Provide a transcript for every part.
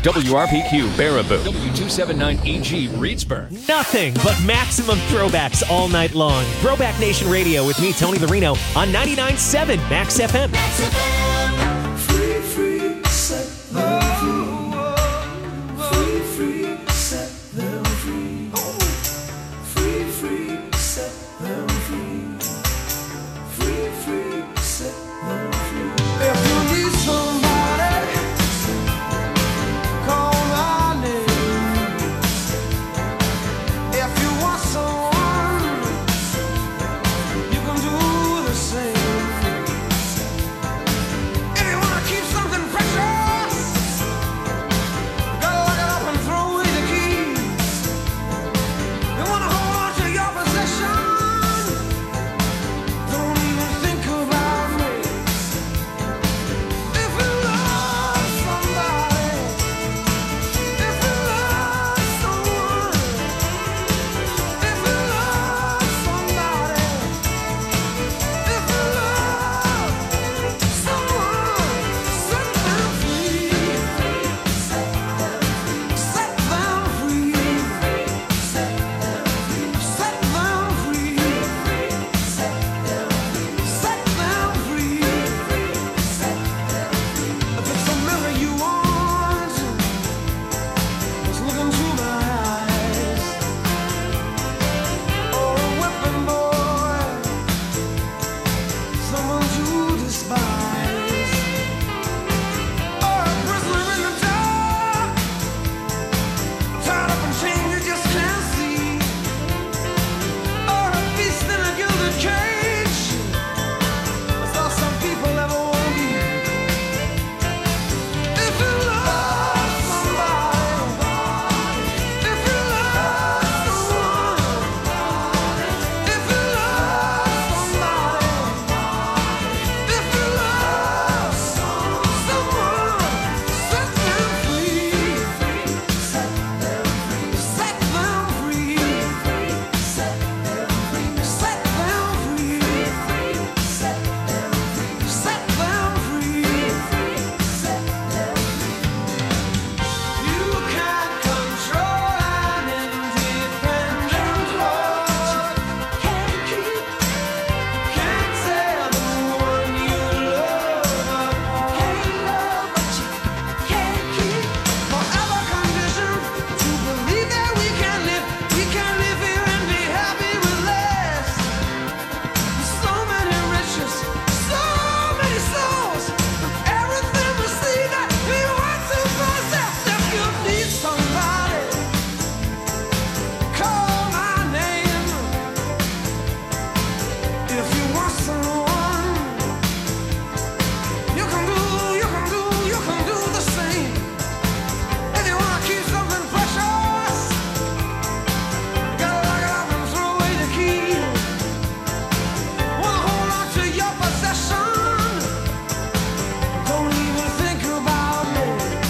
WRPQ Baraboo, W279EG Reedsburg. Nothing but maximum throwbacks all night long. Throwback Nation Radio with me, Tony the Reno, on 99.7 Max FM. Max FM. Free, free, set them free. Free, free, set them free. Free, free, set them free. Free, free, set them free. If you need somebody, call my name. If you want someone, you can do the same. If you want to keep something precious, gotta lock it up and throw away the key. You want to hold on to your possession, don't even think about me. If you love somebody, if you love someone, if you love somebody, if you love someone, set them free. Set them free. Set them free. Set them free. If it's a mirror you want, just look into my eyes. Or a weapon, boy, someone to despise. Or a prisoner in the dark, tied up in chains you just can't see. Or a beast in a gilded cage, that's all some people ever want to be. If you love somebody, if you love someone, if you love somebody, if you love someone, set them free. Set them free. Set them free. Set them free. Set them free. Set them free. Set them free. You can't control an independent heart. Can't keep, can't tell the one you love. Can't love what you can't keep. Forever conditioned to believe that we can live here and be happy with less. So many riches, so many souls, everything we see that we want to possess. If you need somebody, call my name. If you want someone, you can do the same. If you want to keep something precious, gotta lock it up and throw away the key. Wanna hold on to your possession, don't even think about me.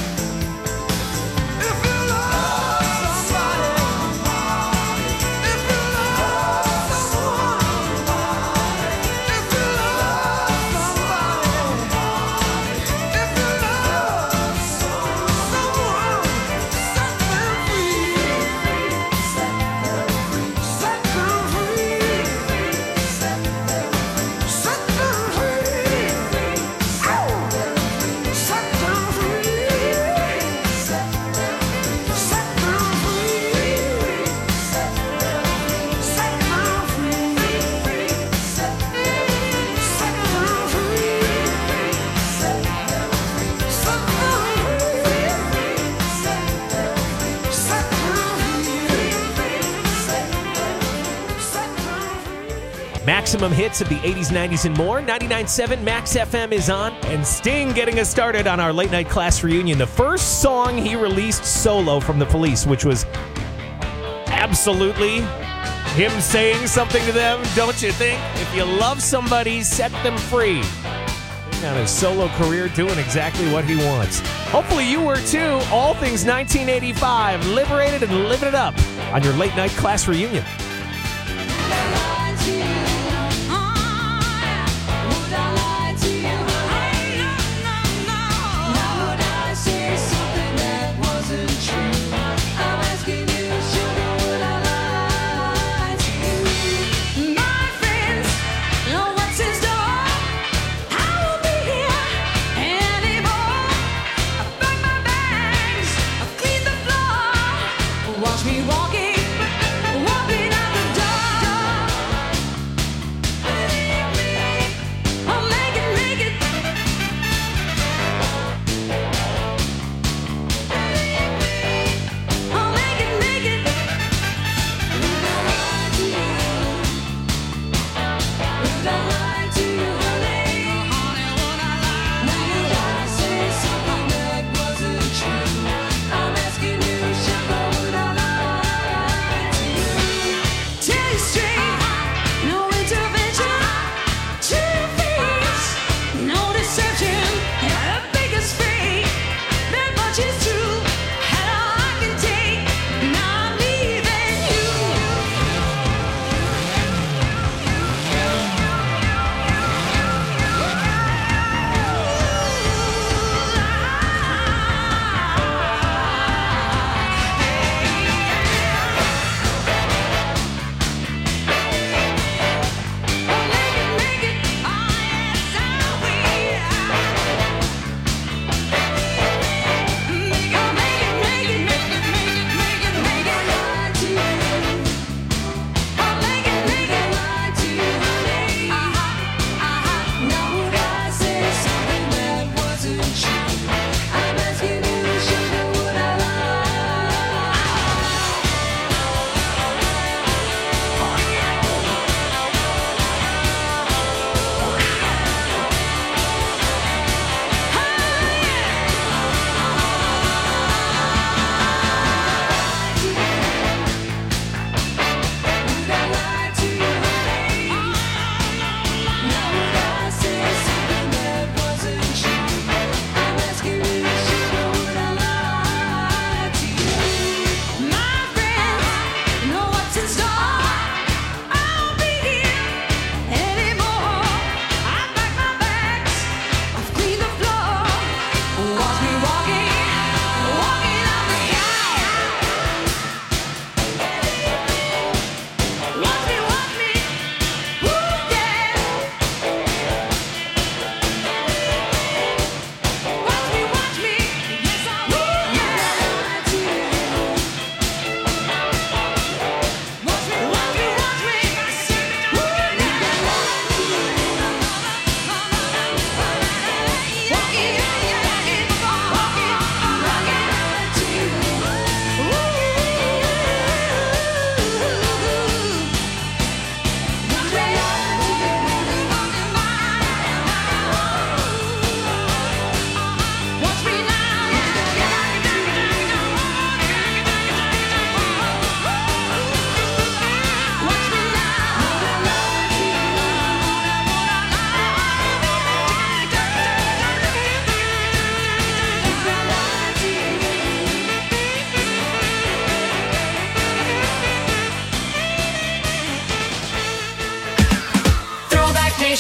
If you love somebody, if you love someone, if you love somebody, if you love someone, set them free. Set them free. Set them free. Set them free. Set them free. Ow! Set them free. Set them free. Set them free. Set them free. Set them Maximum hits of the 80s, 90s, and more. 99.7 Max FM is on. And Sting getting us started on our late night class reunion. The first song he released solo from The Police, which was absolutely him saying something to them, don't you think? If you love somebody, set them free. He's on his solo career doing exactly what he wants. Hopefully you were too. All things 1985, liberated and living it up on your late night class reunion. Would I lie to you? No, no, no. Now would I say something that was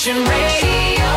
Nation Radio.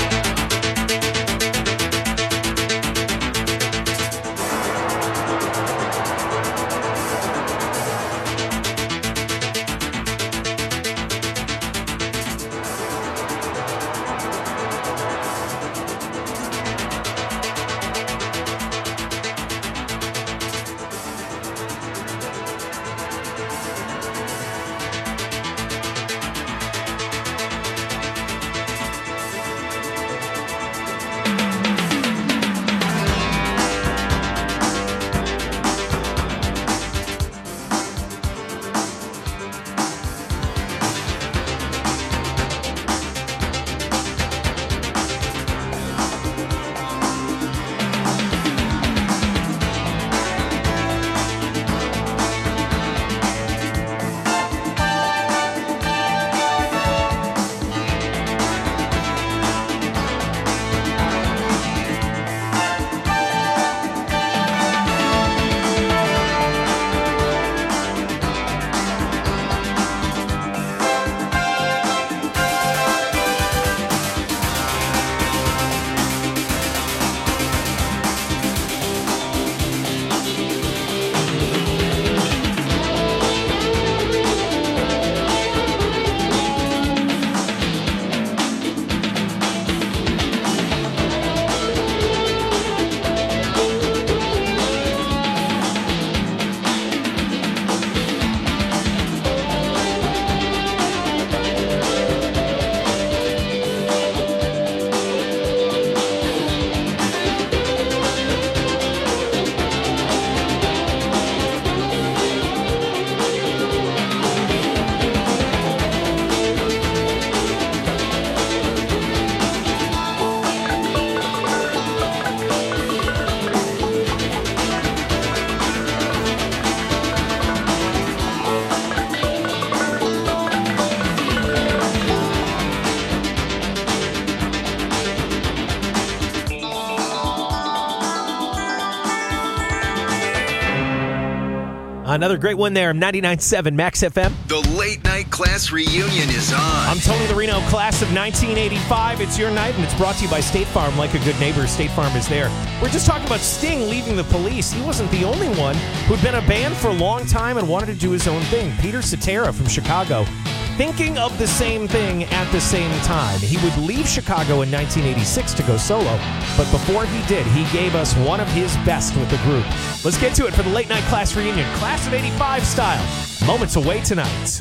Another great one there, 99.7 Max FM. The Late Night Class Reunion is on. I'm Tony Larino, class of 1985. It's your night, and it's brought to you by State Farm. Like a good neighbor, State Farm is there. We're just talking about Sting leaving the Police. He wasn't the only one who'd been a band for a long time and wanted to do his own thing. Peter Cetera from Chicago, thinking of the same thing at the same time. He would leave Chicago in 1986 to go solo, but before he did, he gave us one of his best with the group. Let's get to it for the Late Night Class Reunion, class of 85 style. Moments away tonight.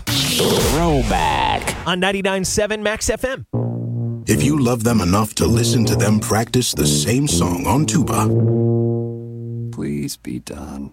Throwback on 99.7 Max FM. If you love them enough to listen to them practice the same song on tuba, please be done.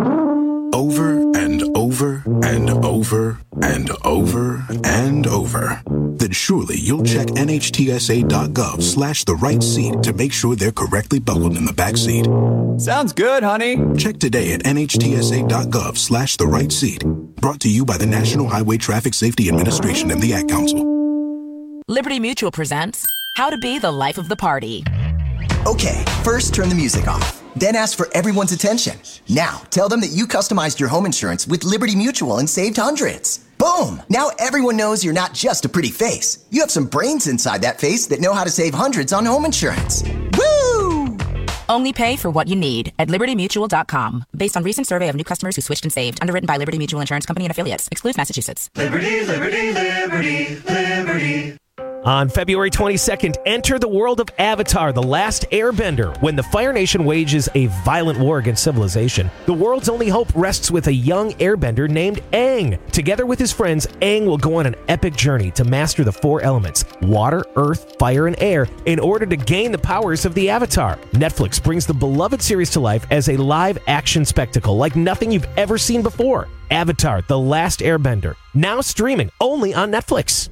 Over and over and over and over and over, then surely you'll check NHTSA.gov/the right seat to make sure they're correctly buckled in the back seat. Sounds good, honey. Check today at NHTSA.gov/the right seat. Brought to you by the National Highway Traffic Safety Administration and the Ad Council. Liberty Mutual presents How to Be the Life of the Party. Okay, first turn the music off. Then ask for everyone's attention. Now, tell them that you customized your home insurance with Liberty Mutual and saved hundreds. Boom! Now everyone knows you're not just a pretty face. You have some brains inside that face that know how to save hundreds on home insurance. Woo! Only pay for what you need at LibertyMutual.com. Based on recent survey of new customers who switched and saved. Underwritten by Liberty Mutual Insurance Company and Affiliates. Excludes Massachusetts. Liberty, liberty, liberty, liberty. On February 22nd, enter the world of Avatar, The Last Airbender. When the Fire Nation wages a violent war against civilization, the world's only hope rests with a young airbender named Aang. Together with his friends, Aang will go on an epic journey to master the four elements, water, earth, fire, and air, in order to gain the powers of the Avatar. Netflix brings the beloved series to life as a live-action spectacle like nothing you've ever seen before. Avatar, The Last Airbender, now streaming only on Netflix.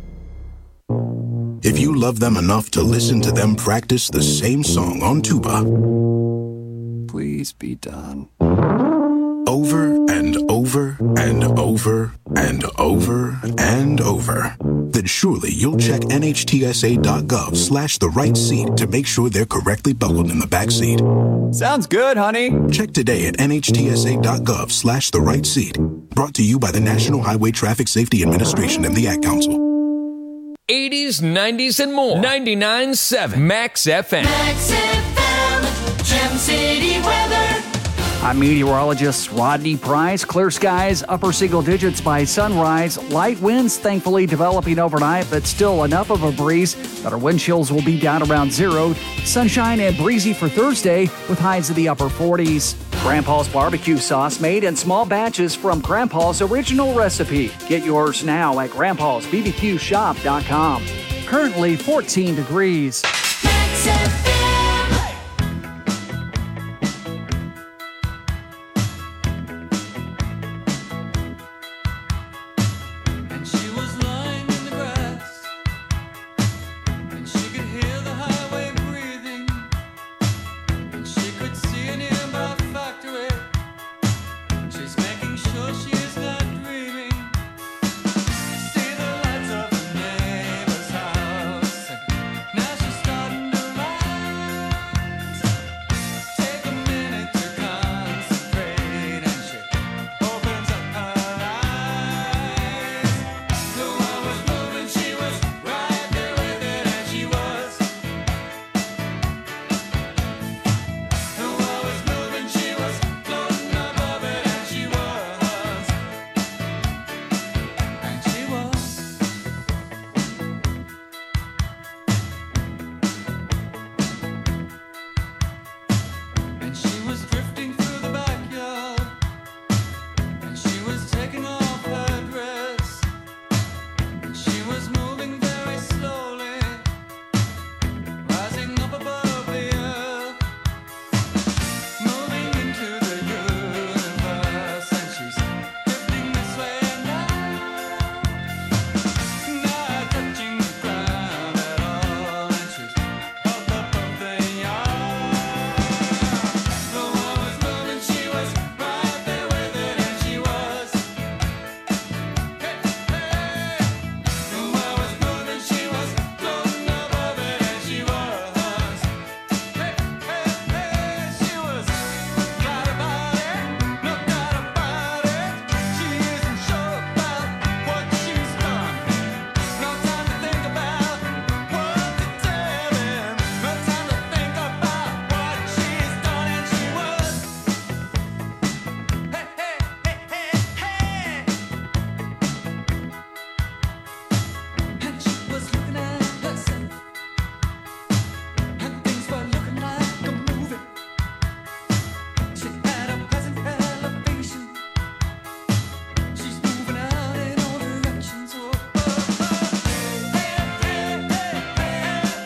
If you love them enough to listen to them practice the same song on tuba, Please be done. over and over and over and over and over, then surely you'll check NHTSA.gov/the right seat to make sure they're correctly buckled in the back seat. Sounds good, honey. Check today at NHTSA.gov/the right seat. Brought to you by the National Highway Traffic Safety Administration and the Ad Council. 80s, 90s, and more. 99.7 Max FM. Max FM, Gem City weather. I'm meteorologist Rodney Price. Clear skies, upper single digits by sunrise. Light winds thankfully developing overnight, but still enough of a breeze that our wind chills will be down around zero. Sunshine and breezy for Thursday with highs in the upper 40s. Grandpa's barbecue sauce made in small batches from Grandpa's original recipe. Get yours now at grandpa'sbbqshop.com. Currently 14 degrees. Max FM. And she was lying in the grass, and she could hear the highway breathing, and she could see a nearby factory. She's making sure she is not dreaming. See the lights of the neighbor's house, and now she's starting to rise. Take a minute to concentrate, and she opens up her eyes. The world was moving, she was right there with it, and she was. The world was moving, she was floating above it, and she was. And she was. And she was drifting through the backyard, and she was taking off her dress, and she was moving very slowly, rising up above the earth, moving into the universe, and she's drifting this way and not touching the ground at all, and she's up above the yard. The world was moving, she was right there with it, and she was. Hey, hey. The world was moving, she was floating above it, and she was. Hey, hey, hey. She was got about it, no doubt about it. She isn't sure about what she's done. No time to think about what to tell him. No time to think about what she's done, and she was. Hey, hey, hey, hey, hey. And she was looking at herself, and things were looking like a movie. She had a pleasant elevation. She's moving out in all directions. Oh, oh, oh. Hey, hey, hey, hey, hey,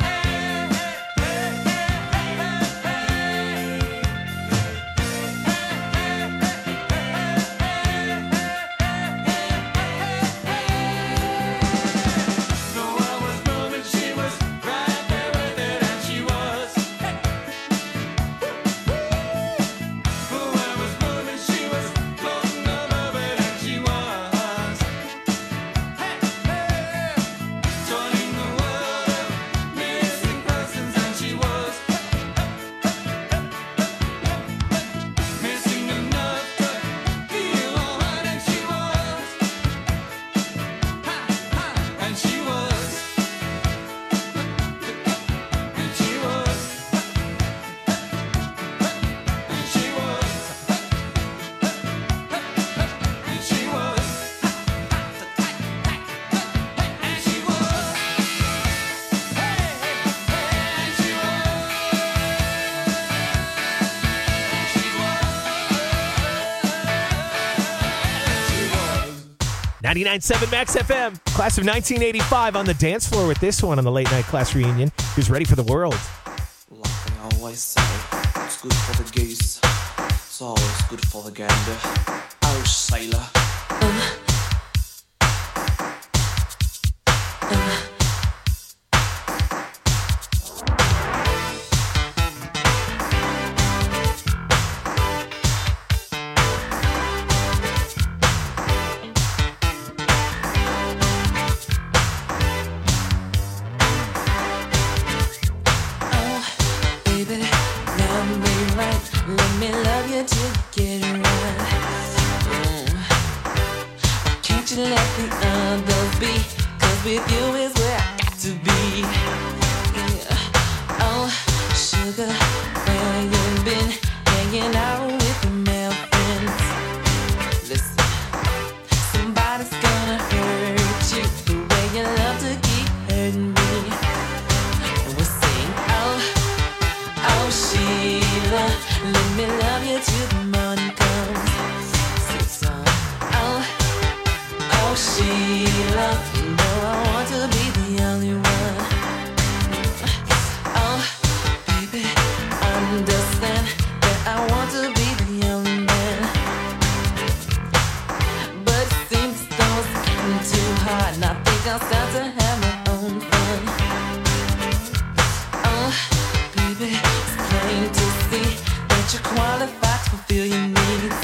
the world was moving, she was right there with it, and she was. The world was moving, she was floating above it, and she was. Joining the world of missing persons, and she was. Missing enough to feel alright, and she was. And she was. And she was. And she was. And she was. And she was. Hey, hey, hey, and she was. And she was. 99.7 Max FM, class of 1985 on the dance floor with this one on the late night class reunion. Who's ready for the world? Like they always say, it's good for the goose, it's always good for the gander. Oh, sailor. Oh, baby, love me right. Let me love you till you get it right. Can't you let the others be? 'Cause with you is where I hanging out with your male friends. Listen, somebody's gonna hurt you the way you love to keep hurting me. And we'll sing, oh, oh Sheila, let me love you till the morning comes. Sing song, oh, oh Sheila, you know I want to be the only one. Oh, baby, understand that I want to be the only man. But it seems as though it's getting too hard, and I think I'll start to have my own fun. Oh, baby, it's plain to see that you're qualified to fulfill your needs.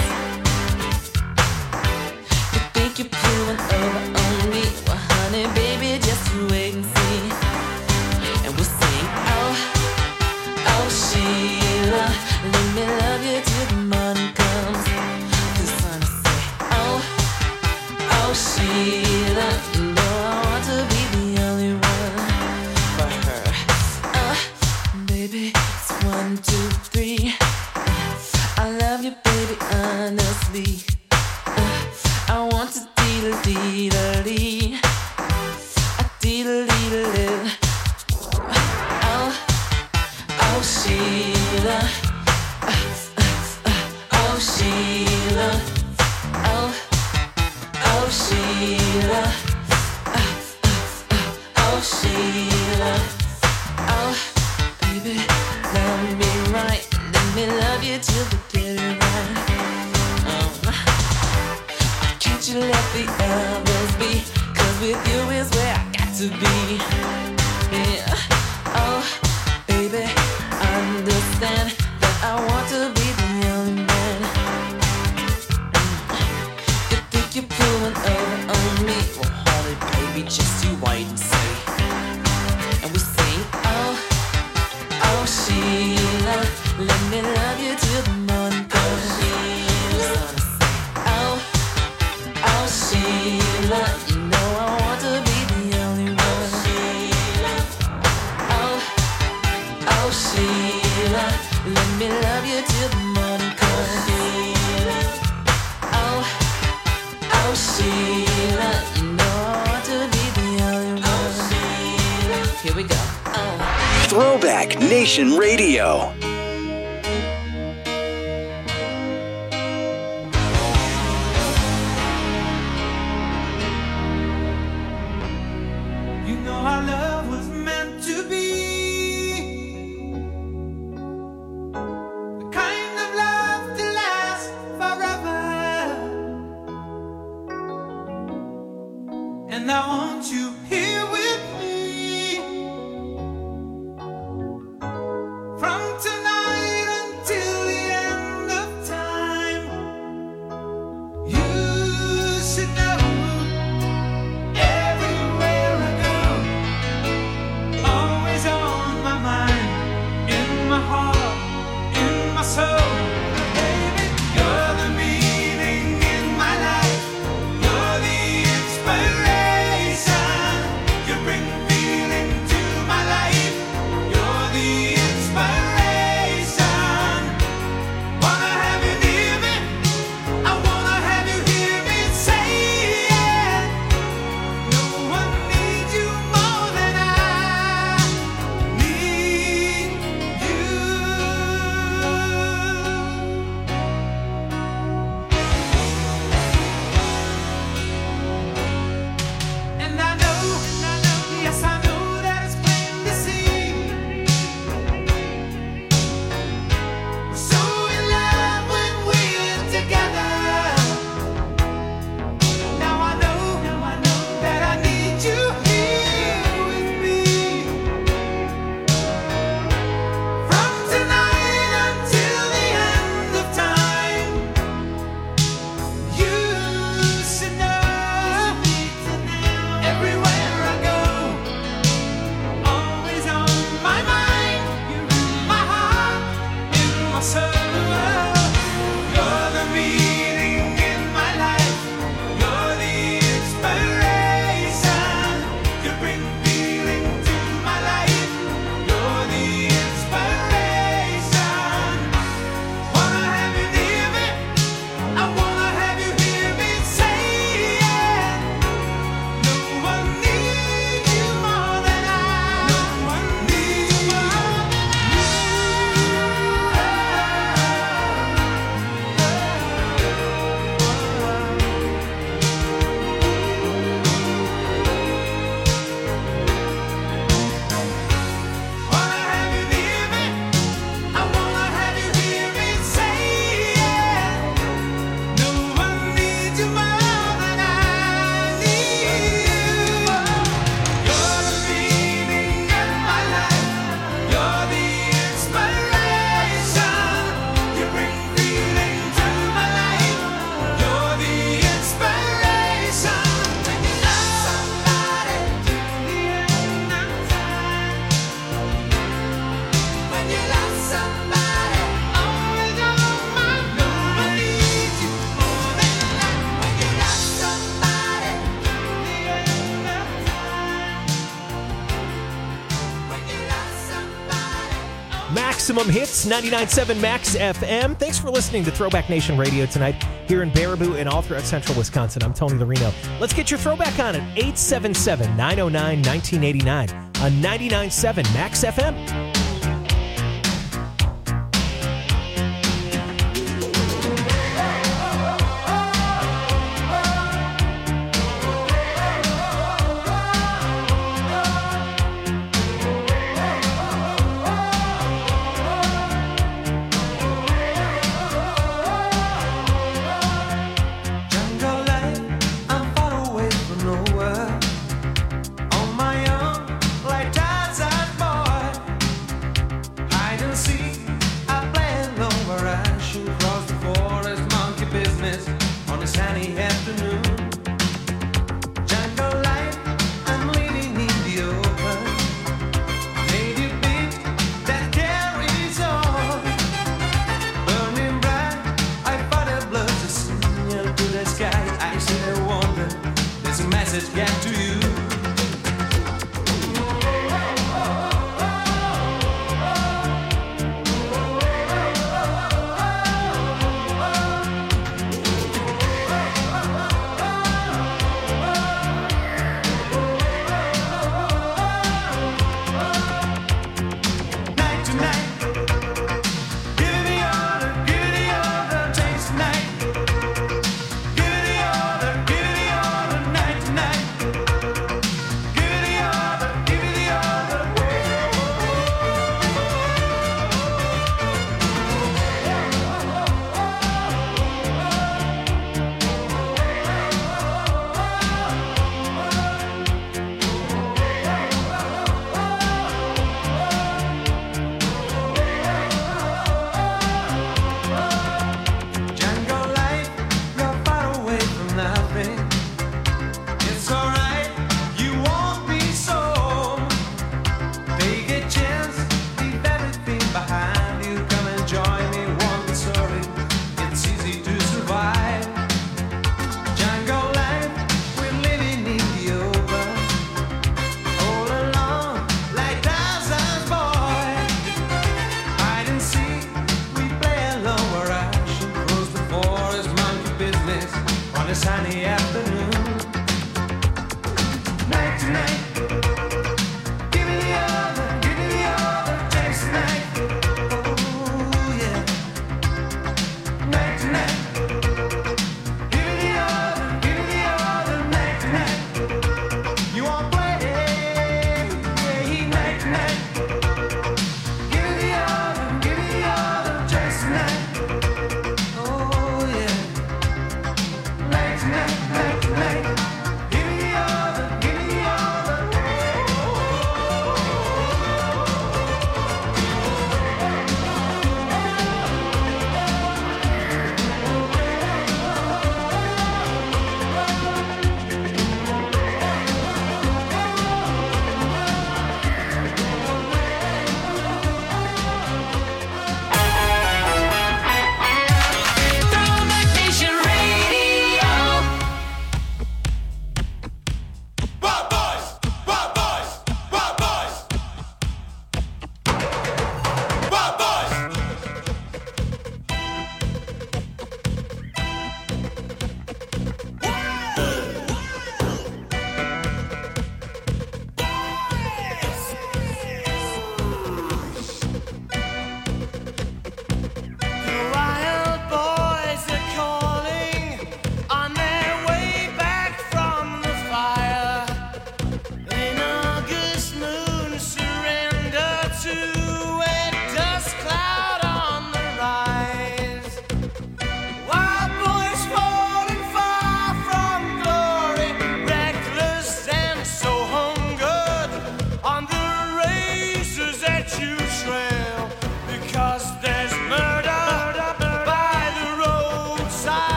You think you're pulling over on me? Well, honey, baby, just you wait and see. And we'll sing, oh, oh Sheila, let me love you till the morning comes. This one I say, oh, oh Sheila, you know I want to be the only one for her. Baby, it's 1, 2, 3. I love you, baby, honestly. I want to dee-da-dee-da-dee. Dee-da-dee-da-dee. Oh, oh Sheila. Oh Sheila. Oh, oh Sheila. Oh Sheila. Oh, baby, love me right. Let me love you till the get it right. Can't you let the others be? 'Cause with you is where I got to be. Yeah. Oh, baby, understand that I want to be the only man. You think you're pulling over on me? Well, hold it, baby, just you wait and see. And we sing, oh, oh Sheila, let me love you till the morning comes. Oh, oh Sheila, you know I want to be the only one. Oh, oh Sheila, let me love you till the morning comes. Oh, oh Sheila, you know I want to be the only one. Here we go. Oh. Throwback Nation Radio. You know our love was meant to be the kind of love to last forever. And I want you here with me from tonight until the end of time. You should know everywhere I go, always on my mind, in my heart, in my soul. Baby, you're the meaning in my life. You're the inspiration. You bring feeling to my life. You're the inspiration. Wanna have you near me? I wanna have you hear me say it. No one needs you more than I need you. And I know, yes I know that it's plain to see. We're so in love when we're together. Now I know that I need you here with me from tonight until the end of time. You should know everywhere I go, always on my mind, my heart, in my soul. You're the meaning in my life. You're the inspiration. You bring feeling to my life. You're the inspiration. Wanna Maximum Hits, 99.7 Max FM. Thanks for listening to Throwback Nation Radio tonight here in Baraboo and all throughout central Wisconsin. I'm Tony Lorino. Let's get your throwback on at 877-909-1989 on 99.7 Max FM. Jungle life, I'm far away from nowhere. On my own, like Tarzan boy.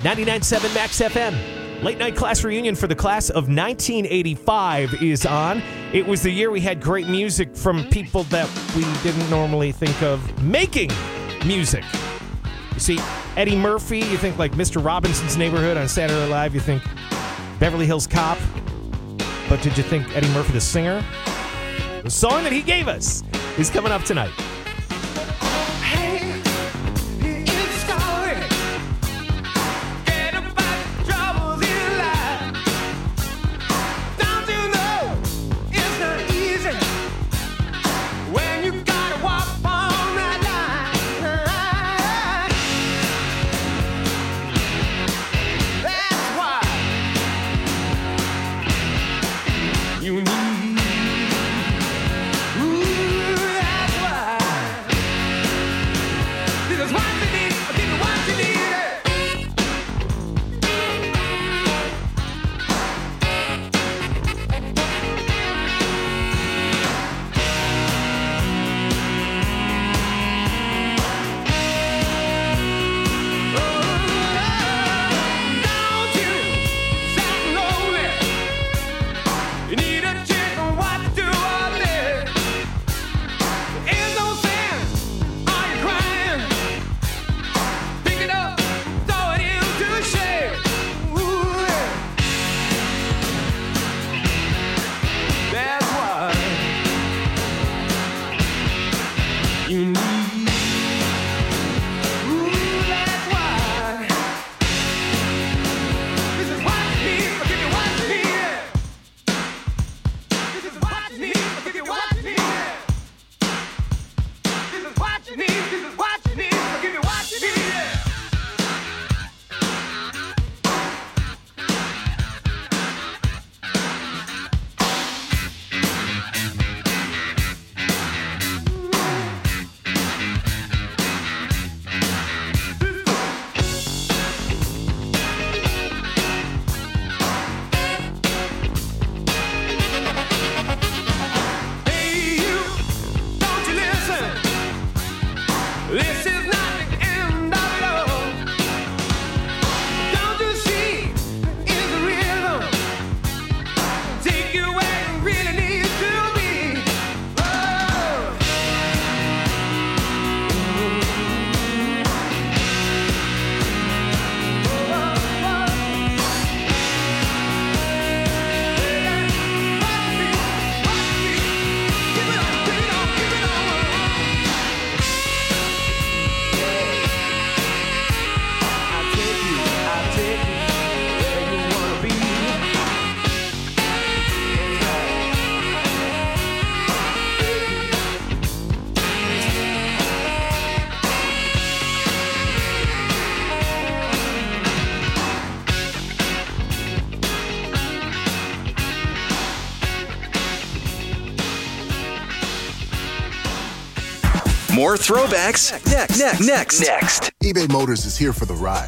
99.7 Max FM. Late night class reunion for the class of 1985 is on. It was the year we had great music from people that we didn't normally think of making music. You see, Eddie Murphy, you think like Mr. Robinson's Neighborhood on Saturday Night Live, you think Beverly Hills Cop. But did you think Eddie Murphy the singer? The song that he gave us is coming up tonight. More throwbacks next. eBay Motors is here for the ride.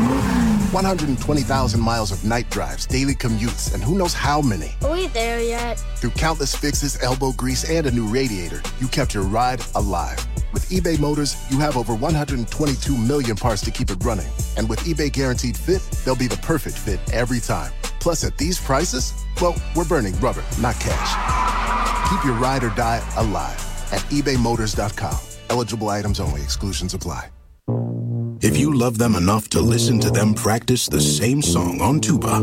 120,000 miles of night drives, daily commutes, and who knows how many. Are we there yet? Through countless fixes, elbow grease, and a new radiator, you kept your ride alive. With eBay Motors, you have over 122 million parts to keep it running. And with eBay Guaranteed Fit, they'll be the perfect fit every time. Plus, at these prices, well, we're burning rubber, not cash. Keep your ride or die alive at ebaymotors.com. Eligible items only. Exclusions apply. If you love them enough to listen to them practice the same song on tuba,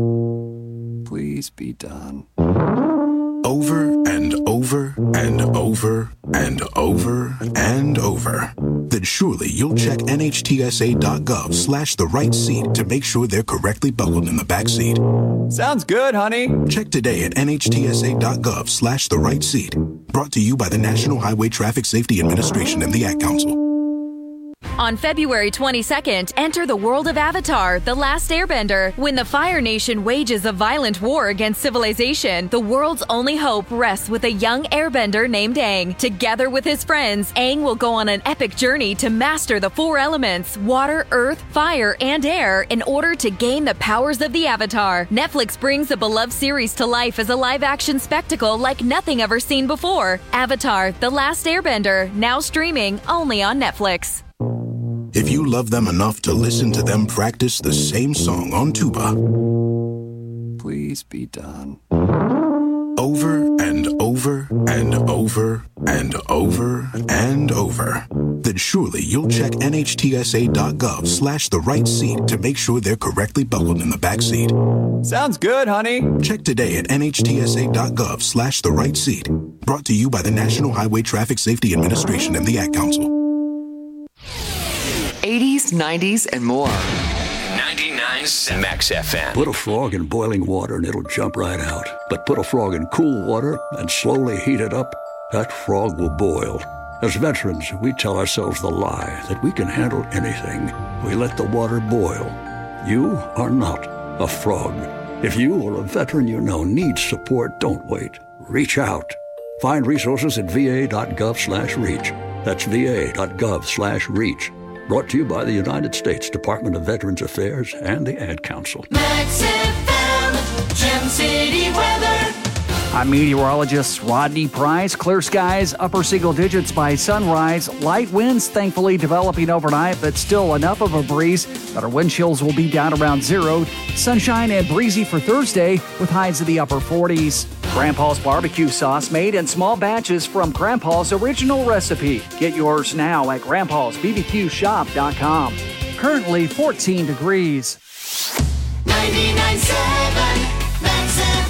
Please be done. over and over and over and over and over, then surely you'll check NHTSA.gov/the right seat to make sure they're correctly buckled in the back seat. Sounds good, honey. Check today at NHTSA.gov/the right seat. Brought to you by the National Highway Traffic Safety Administration and the Ad Council. On February 22nd, enter the world of Avatar, The Last Airbender. When the Fire Nation wages a violent war against civilization, the world's only hope rests with a young airbender named Aang. Together with his friends, Aang will go on an epic journey to master the four elements, water, earth, fire, and air, in order to gain the powers of the Avatar. Netflix brings the beloved series to life as a live-action spectacle like nothing ever seen before. Avatar, The Last Airbender, now streaming only on Netflix. if you love them enough to listen to them practice the same song on tuba Please be done. over and over and over and over and over, then surely you'll check NHTSA.gov/the right seat to make sure they're correctly buckled in the back seat. Sounds good, honey. Check today at NHTSA.gov/the right seat. Brought to you by the National Highway Traffic Safety Administration and the Ad Council. 80s, 90s, and more. 99.7 Max FM. Put a frog in boiling water and it'll jump right out. But put a frog in cool water and slowly heat it up, that frog will boil. As veterans, we tell ourselves the lie that we can handle anything. We let the water boil. You are not a frog. If you or a veteran you know needs support, don't wait. Reach out. Find resources at va.gov/reach. That's va.gov/reach. Brought to you by the United States Department of Veterans Affairs and the Ad Council. Max FM, Gem City weather. I'm meteorologist Rodney Price. Clear skies, upper single digits by sunrise. Light winds thankfully developing overnight, but still enough of a breeze that our wind chills will be down around 0. Sunshine and breezy for Thursday with highs in the upper 40s. Grandpa's barbecue sauce made in small batches from Grandpa's original recipe. Get yours now at grandpa'sbbqshop.com. Currently 14 degrees. 99.7 Max FM.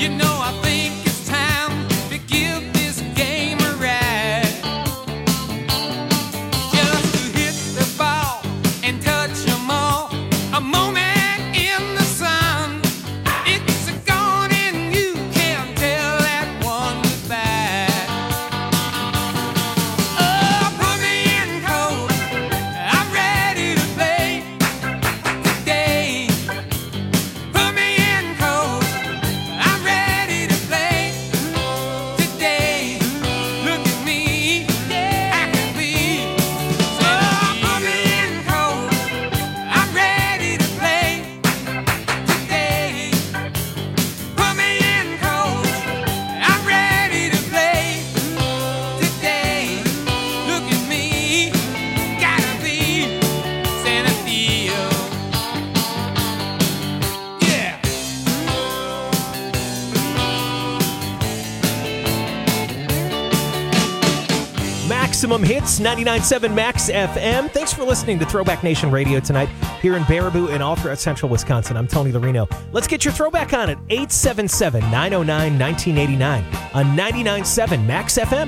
You know, I think it's time to give this game a ride. Just to hit the ball and touch 'em all. A moment in the sun. It's gone and you can't tell that one goodbye. Oh, put me in cold. I'm ready to play today. Put me in cold. I'm ready to play today. Look at me, I can be. Oh, put me in cold. I'm ready to play today. Put me in cold. I'm ready to play today. Look at me, gotta be Santa Theo. Yeah. Maximum Hits, 99.7 Max FM. Thanks for listening to Throwback Nation Radio tonight here in Baraboo and all throughout central Wisconsin. I'm Tony Lorino. Let's get your throwback on at 877-909-1989 on 99.7 Max FM.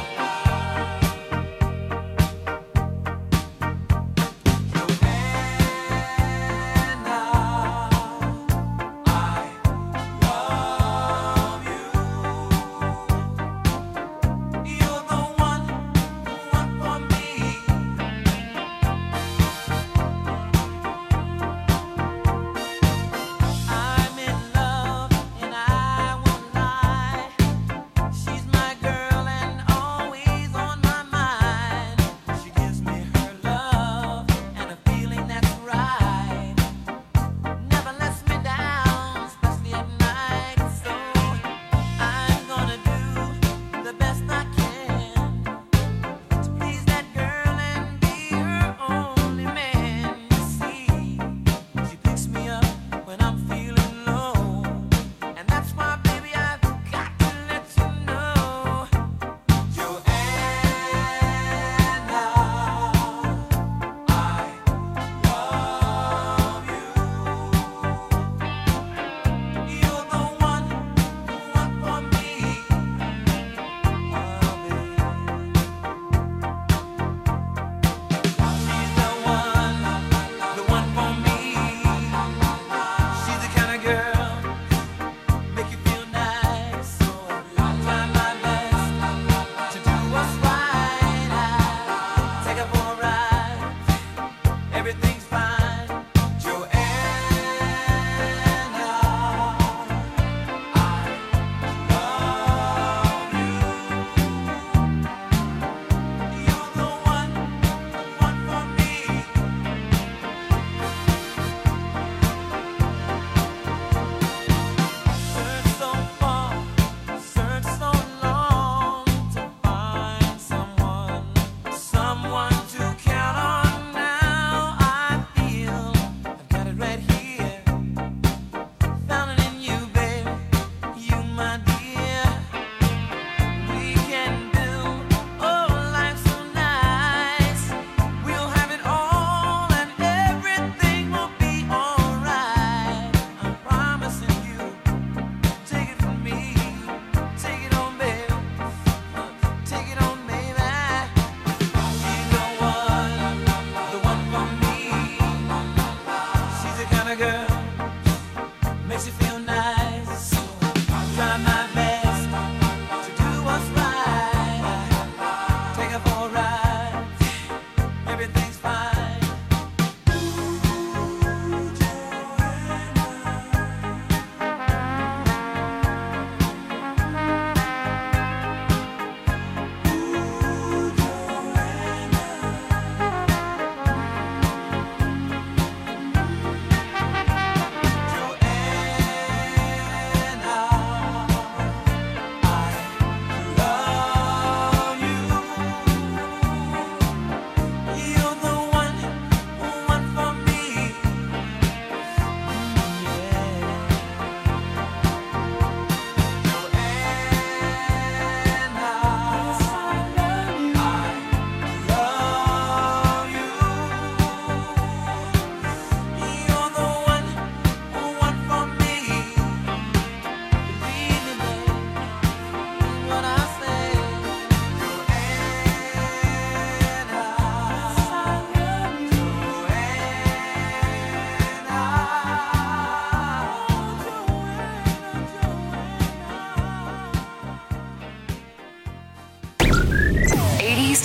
I'm in love and I won't lie. She's my girl and all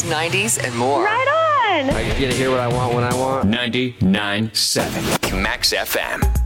best 90s and more. Right on! I get to hear what I want when I want. 99.7 Max FM.